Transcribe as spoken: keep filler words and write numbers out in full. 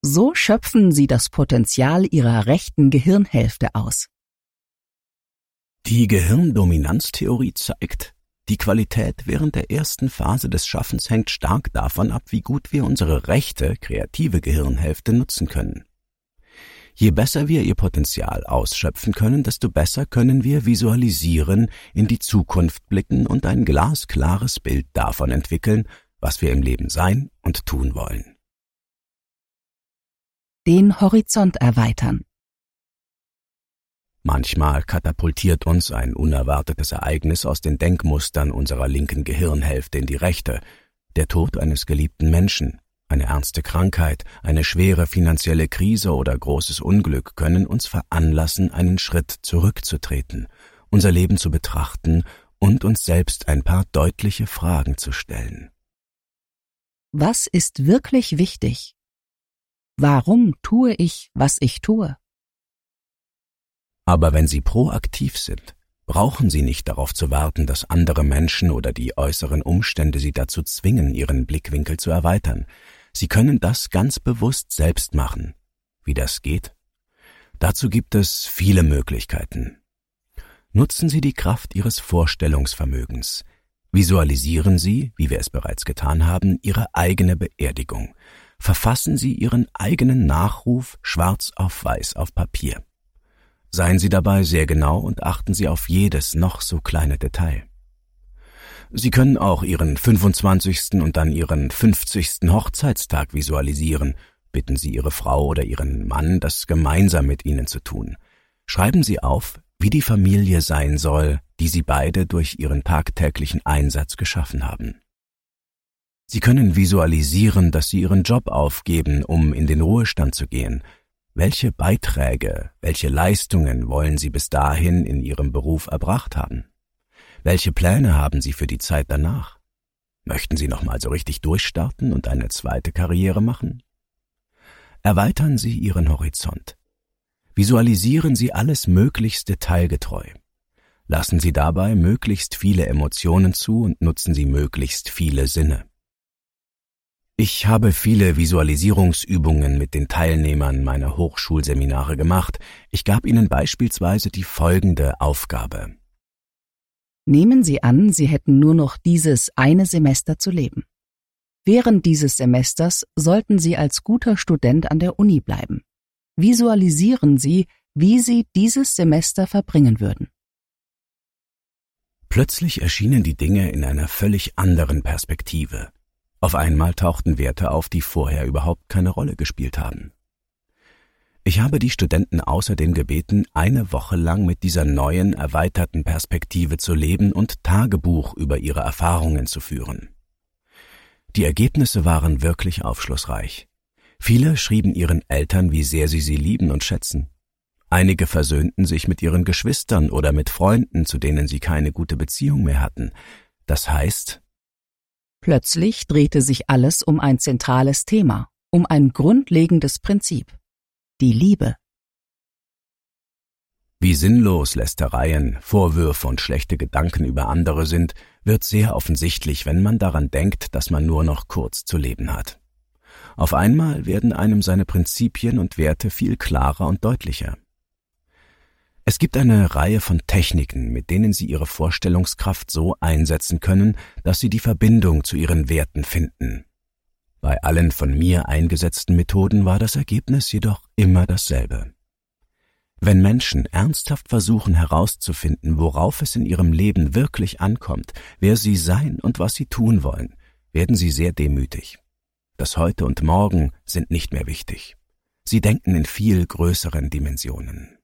So schöpfen Sie das Potenzial Ihrer rechten Gehirnhälfte aus. Die Gehirndominanztheorie zeigt, die Qualität während der ersten Phase des Schaffens hängt stark davon ab, wie gut wir unsere rechte, kreative Gehirnhälfte nutzen können. Je besser wir ihr Potenzial ausschöpfen können, desto besser können wir visualisieren, in die Zukunft blicken und ein glasklares Bild davon entwickeln, was wir im Leben sein und tun wollen. Den Horizont erweitern. Manchmal katapultiert uns ein unerwartetes Ereignis aus den Denkmustern unserer linken Gehirnhälfte in die rechte, der Tod eines geliebten Menschen, eine ernste Krankheit, eine schwere finanzielle Krise oder großes Unglück können uns veranlassen, einen Schritt zurückzutreten, unser Leben zu betrachten und uns selbst ein paar deutliche Fragen zu stellen. Was ist wirklich wichtig? Warum tue ich, was ich tue? Aber wenn Sie proaktiv sind, brauchen Sie nicht darauf zu warten, dass andere Menschen oder die äußeren Umstände Sie dazu zwingen, Ihren Blickwinkel zu erweitern. Sie können das ganz bewusst selbst machen. Wie das geht? Dazu gibt es viele Möglichkeiten. Nutzen Sie die Kraft Ihres Vorstellungsvermögens. Visualisieren Sie, wie wir es bereits getan haben, Ihre eigene Beerdigung. Verfassen Sie Ihren eigenen Nachruf schwarz auf weiß auf Papier. Seien Sie dabei sehr genau und achten Sie auf jedes noch so kleine Detail. Sie können auch Ihren fünfundzwanzigsten und dann Ihren fünfzigsten Hochzeitstag visualisieren. Bitten Sie Ihre Frau oder Ihren Mann, das gemeinsam mit Ihnen zu tun. Schreiben Sie auf, wie die Familie sein soll, die Sie beide durch Ihren tagtäglichen Einsatz geschaffen haben. Sie können visualisieren, dass Sie Ihren Job aufgeben, um in den Ruhestand zu gehen. Welche Beiträge, welche Leistungen wollen Sie bis dahin in Ihrem Beruf erbracht haben? Welche Pläne haben Sie für die Zeit danach? Möchten Sie nochmal so richtig durchstarten und eine zweite Karriere machen? Erweitern Sie Ihren Horizont. Visualisieren Sie alles möglichst detailgetreu. Lassen Sie dabei möglichst viele Emotionen zu und nutzen Sie möglichst viele Sinne. Ich habe viele Visualisierungsübungen mit den Teilnehmern meiner Hochschulseminare gemacht. Ich gab ihnen beispielsweise die folgende Aufgabe. Nehmen Sie an, Sie hätten nur noch dieses eine Semester zu leben. Während dieses Semesters sollten Sie als guter Student an der Uni bleiben. Visualisieren Sie, wie Sie dieses Semester verbringen würden. Plötzlich erschienen die Dinge in einer völlig anderen Perspektive. Auf einmal tauchten Werte auf, die vorher überhaupt keine Rolle gespielt haben. Ich habe die Studenten außerdem gebeten, eine Woche lang mit dieser neuen, erweiterten Perspektive zu leben und Tagebuch über ihre Erfahrungen zu führen. Die Ergebnisse waren wirklich aufschlussreich. Viele schrieben ihren Eltern, wie sehr sie sie lieben und schätzen. Einige versöhnten sich mit ihren Geschwistern oder mit Freunden, zu denen sie keine gute Beziehung mehr hatten. Das heißt, plötzlich drehte sich alles um ein zentrales Thema, um ein grundlegendes Prinzip: die Liebe. Wie sinnlos Lästereien, Vorwürfe und schlechte Gedanken über andere sind, wird sehr offensichtlich, wenn man daran denkt, dass man nur noch kurz zu leben hat. Auf einmal werden einem seine Prinzipien und Werte viel klarer und deutlicher. Es gibt eine Reihe von Techniken, mit denen Sie Ihre Vorstellungskraft so einsetzen können, dass Sie die Verbindung zu Ihren Werten finden. Bei allen von mir eingesetzten Methoden war das Ergebnis jedoch immer dasselbe. Wenn Menschen ernsthaft versuchen herauszufinden, worauf es in ihrem Leben wirklich ankommt, wer sie sein und was sie tun wollen, werden sie sehr demütig. Das Heute und Morgen sind nicht mehr wichtig. Sie denken in viel größeren Dimensionen.